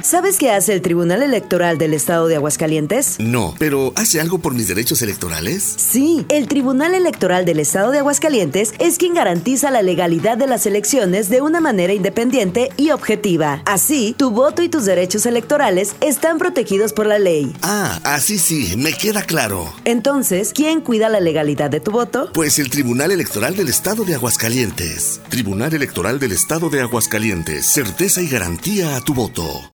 ¿Sabes qué hace el Tribunal Electoral del Estado de Aguascalientes? No, pero ¿hace algo por mis derechos electorales? Sí, el Tribunal Electoral del Estado de Aguascalientes es quien garantiza la legalidad de las elecciones de una manera independiente y objetiva. Así, tu voto y tus derechos electorales están protegidos por la ley. Ah, así sí, me queda claro. Entonces, ¿quién cuida la legalidad de tu voto? Pues el Tribunal Electoral del Estado de Aguascalientes. Tribunal Electoral del Estado de Aguascalientes. Certeza y garantía a tu voto.